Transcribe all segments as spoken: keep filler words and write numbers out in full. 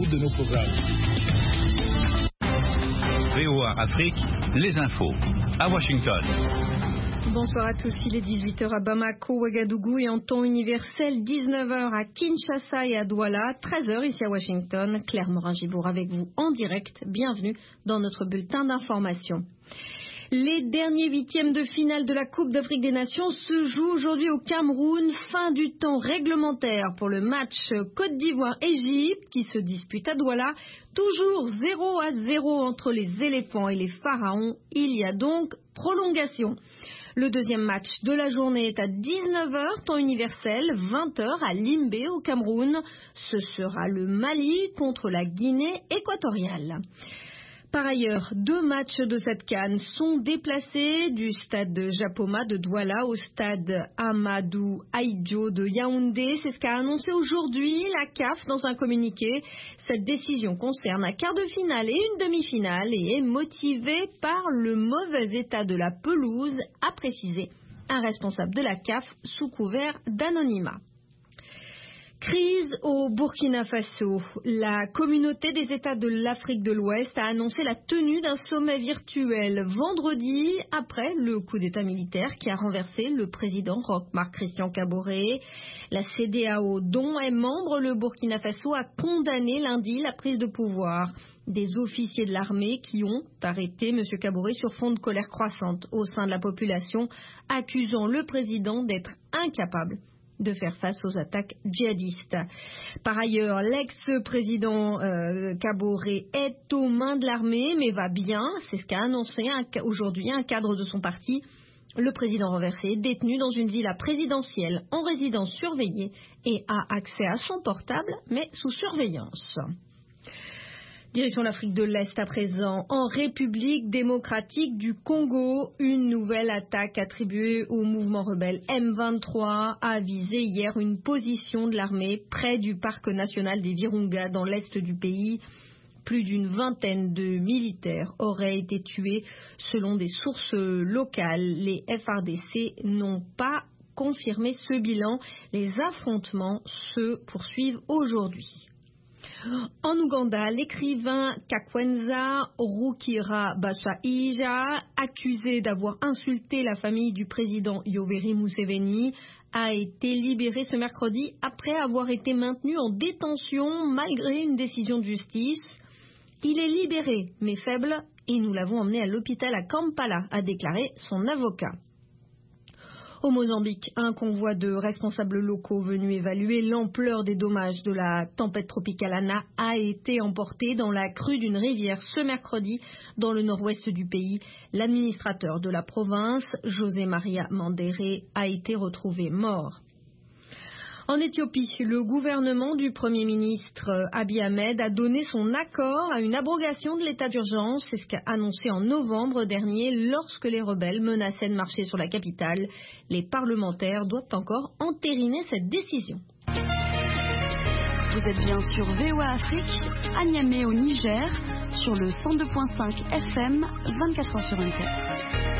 de nos programmes. V O A Afrique, les infos, à Washington. Bonsoir à tous, il est dix-huit heures à Bamako, Ouagadougou et en temps universel, dix-neuf heures à Kinshasa et à Douala, treize heures ici à Washington. Claire Morin-Gibour avec vous en direct. Bienvenue dans notre bulletin d'information. Les derniers huitièmes de finale de la Coupe d'Afrique des Nations se jouent aujourd'hui au Cameroun. Fin du temps réglementaire pour le match Côte d'Ivoire-Égypte qui se dispute à Douala. Toujours zéro à zéro entre les éléphants et les pharaons. Il y a donc prolongation. Le deuxième match de la journée est à dix-neuf heures, temps universel, vingt heures à Limbé au Cameroun. Ce sera le Mali contre la Guinée équatoriale. Par ailleurs, deux matchs de cette CAN sont déplacés du stade de Japoma de Douala au stade Amadou Ahidjo de Yaoundé. C'est ce qu'a annoncé aujourd'hui la C A F dans un communiqué. Cette décision concerne un quart de finale et une demi-finale et est motivée par le mauvais état de la pelouse, a précisé un responsable de la C A F sous couvert d'anonymat. Crise au Burkina Faso. La communauté des États de l'Afrique de l'Ouest a annoncé la tenue d'un sommet virtuel vendredi après le coup d'État militaire qui a renversé le président Roch-Marc Christian Kaboré. La C D A O, dont est membre le Burkina Faso, a condamné lundi la prise de pouvoir des officiers de l'armée qui ont arrêté M. Kaboré sur fond de colère croissante au sein de la population, accusant le président d'être incapable de faire face aux attaques djihadistes. Par ailleurs, l'ex-président euh, Kaboré est aux mains de l'armée, mais va bien. C'est ce qu'a annoncé un, aujourd'hui un cadre de son parti. Le président renversé est détenu dans une villa présidentielle en résidence surveillée et a accès à son portable, mais sous surveillance. Direction l'Afrique de l'Est à présent. En République démocratique du Congo, une nouvelle attaque attribuée au mouvement rebelle M vingt-trois a visé hier une position de l'armée près du parc national des Virunga dans l'est du pays. Plus d'une vingtaine de militaires auraient été tués selon des sources locales. Les F R D C n'ont pas confirmé ce bilan. Les affrontements se poursuivent aujourd'hui. En Ouganda, l'écrivain Kakwenza Rukira-Basaija, accusé d'avoir insulté la famille du président Yoweri Museveni, a été libéré ce mercredi après avoir été maintenu en détention malgré une décision de justice. Il est libéré mais faible et nous l'avons emmené à l'hôpital à Kampala, a déclaré son avocat. Au Mozambique, un convoi de responsables locaux venus évaluer l'ampleur des dommages de la tempête tropicale Ana a été emporté dans la crue d'une rivière ce mercredi dans le nord-ouest du pays. L'administrateur de la province, José Maria Mandéré, a été retrouvé mort. En Éthiopie, le gouvernement du Premier ministre Abiy Ahmed a donné son accord à une abrogation de l'état d'urgence. C'est ce qu'a annoncé en novembre dernier lorsque les rebelles menaçaient de marcher sur la capitale. Les parlementaires doivent encore entériner cette décision. Vous êtes bien sur V O A Afrique, à Niamey au Niger, sur le cent deux virgule cinq F M, vingt-quatre heures sur vingt-quatre.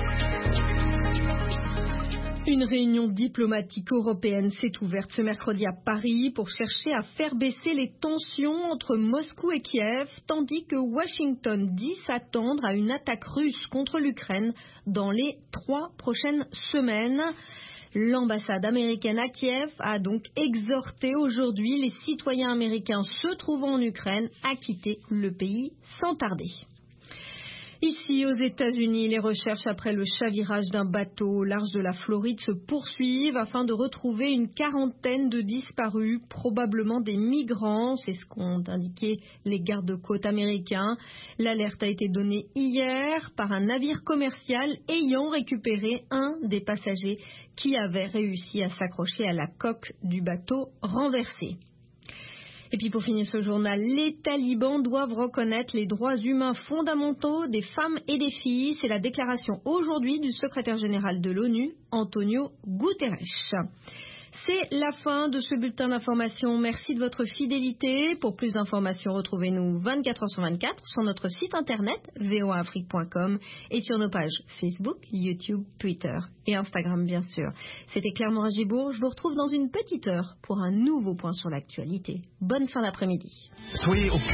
Une réunion diplomatique européenne s'est ouverte ce mercredi à Paris pour chercher à faire baisser les tensions entre Moscou et Kiev, tandis que Washington dit s'attendre à une attaque russe contre l'Ukraine dans les trois prochaines semaines. L'ambassade américaine à Kiev a donc exhorté aujourd'hui les citoyens américains se trouvant en Ukraine à quitter le pays sans tarder. Ici, aux États-Unis, les recherches après le chavirage d'un bateau au large de la Floride se poursuivent afin de retrouver une quarantaine de disparus, probablement des migrants. C'est ce qu'ont indiqué les gardes-côtes américains. L'alerte a été donnée hier par un navire commercial ayant récupéré un des passagers qui avait réussi à s'accrocher à la coque du bateau renversé. Et puis pour finir ce journal, les talibans doivent reconnaître les droits humains fondamentaux des femmes et des filles. C'est la déclaration aujourd'hui du secrétaire général de l'ONU, Antonio Guterres. C'est la fin de ce bulletin d'information. Merci de votre fidélité. Pour plus d'informations, retrouvez-nous vingt-quatre heures sur vingt-quatre sur notre site internet v o a afrique point com et sur nos pages Facebook, YouTube, Twitter et Instagram bien sûr. C'était Claire Morin-Gibour. Je vous retrouve dans une petite heure pour un nouveau point sur l'actualité. Bonne fin d'après-midi. Soyez au